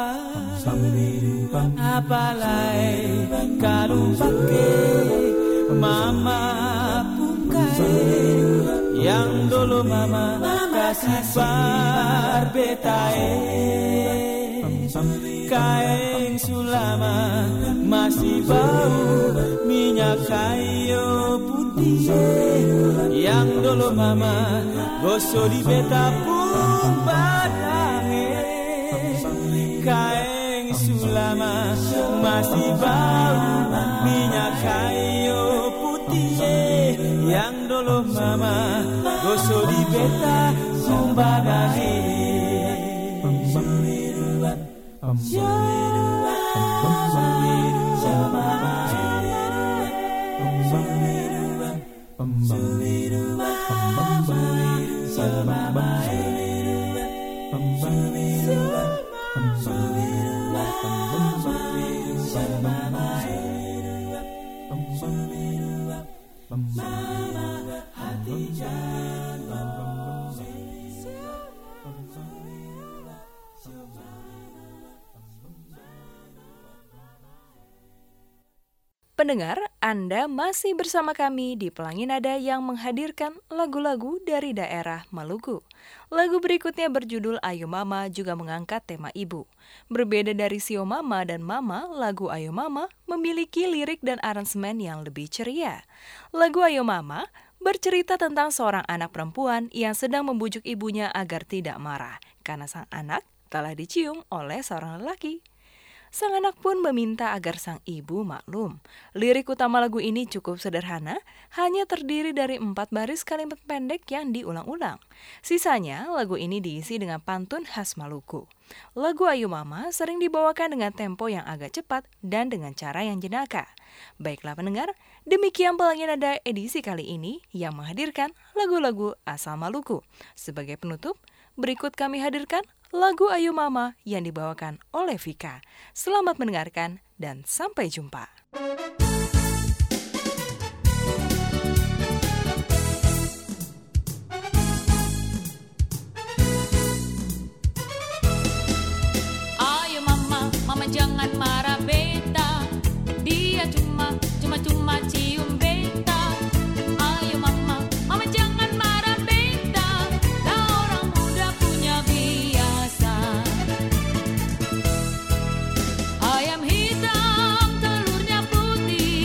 apalagi kalau pakai mama pungkai yang dulu mama kasih bar betae Kain sulama masih bau minyak kayu putih yang dulu mama gosok di beta pun badange. Kain sulama masih bau minyak kayu putih yang dulu mama gosok di beta pun badange. Pendengar, Anda masih bersama kami di Pelangi Nada yang menghadirkan lagu-lagu dari daerah Maluku. Lagu berikutnya berjudul Ayo Mama juga mengangkat tema ibu. Berbeda dari Sio Mama dan Mama, lagu Ayo Mama memiliki lirik dan aransemen yang lebih ceria. Lagu Ayo Mama bercerita tentang seorang anak perempuan yang sedang membujuk ibunya agar tidak marah karena sang anak telah dicium oleh seorang lelaki. Sang anak pun meminta agar sang ibu maklum. Lirik utama lagu ini cukup sederhana, hanya terdiri dari empat baris kalimat pendek yang diulang-ulang. Sisanya, lagu ini diisi dengan pantun khas Maluku. Lagu Ayo Mama sering dibawakan dengan tempo yang agak cepat dan dengan cara yang jenaka. Baiklah pendengar, demikian Pelangi Nada edisi kali ini yang menghadirkan lagu-lagu asal Maluku. Sebagai penutup, berikut kami hadirkan lagu Ayo Mama yang dibawakan oleh Vika. Selamat mendengarkan dan sampai jumpa. Ayo mama, mama jangan marah beta. Dia cuma, cuma, cuma cium beta. Ayo mama, mama jangan marah beta. Lah orang muda punya biasa. Ayam hitam telurnya putih.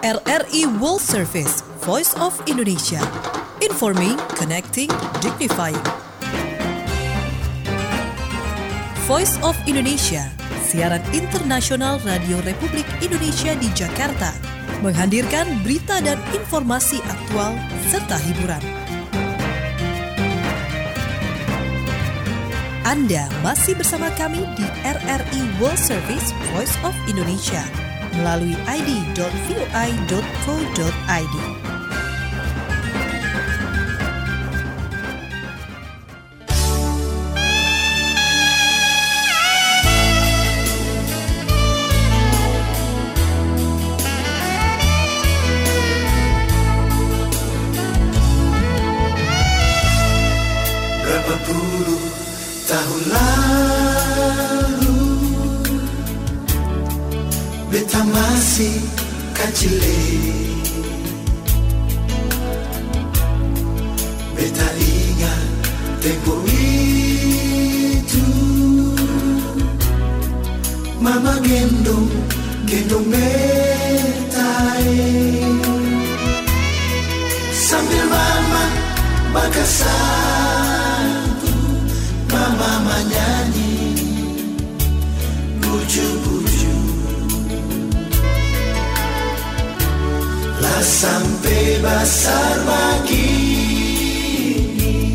R R I World Service, Voice of Indonesia. Informing, connecting, dignifying. Voice of Indonesia, siaran internasional Radio Republik Indonesia di Jakarta, menghadirkan berita dan informasi aktual serta hiburan. Anda masih bersama kami di R R I World Service Voice of Indonesia melalui i d dot v o i dot co dot i d. Berapa puluh tahun lalu beta masih kecil, beta ingat tempo itu mama gendong gendong beta sambil mama makan satu, mama menyanyi buju-buju. Lah sampai besar begini,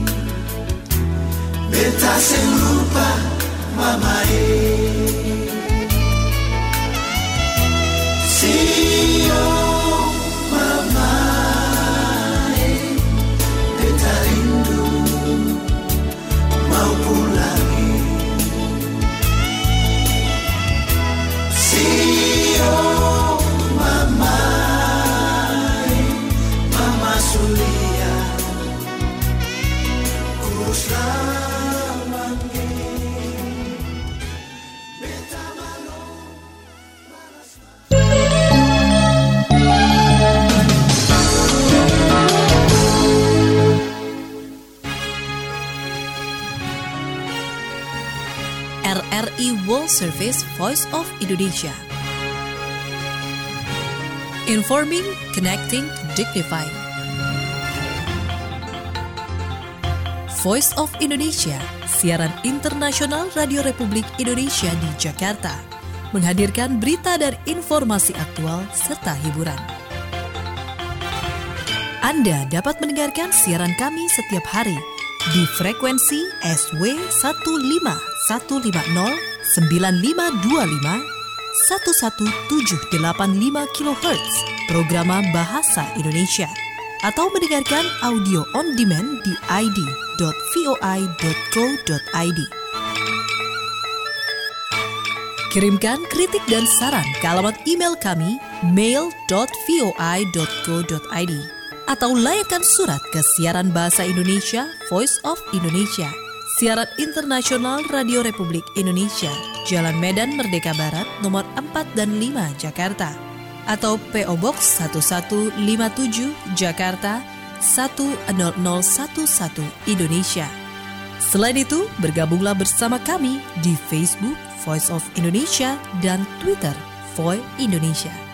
beta sen lupa mama eh. Sio mama eh, beta rindu mau pulang. Sio mama Sulia kuruslah wangi beta malo balas. R R I World Service Voice of Indonesia. Informing, connecting, dignifying. Voice of Indonesia, siaran internasional Radio Republik Indonesia di Jakarta, menghadirkan berita dan informasi aktual serta hiburan. Anda dapat mendengarkan siaran kami setiap hari di frekuensi S W satu lima satu lima nol sembilan lima dua lima satu satu tujuh delapan lima kilohertz, programa Bahasa Indonesia, atau mendengarkan audio on demand di i d dot v o i dot co dot i d. Kirimkan kritik dan saran ke alamat email kami mail dot v o i dot co dot i d atau layangkan surat ke siaran Bahasa Indonesia Voice of Indonesia, siaran internasional Radio Republik Indonesia, Jalan Medan Merdeka Barat nomor empat dan lima Jakarta, atau P O Box satu satu lima tujuh Jakarta satu nol nol satu satu Indonesia. Selain itu, bergabunglah bersama kami di Facebook Voice of Indonesia dan Twitter Voice Indonesia.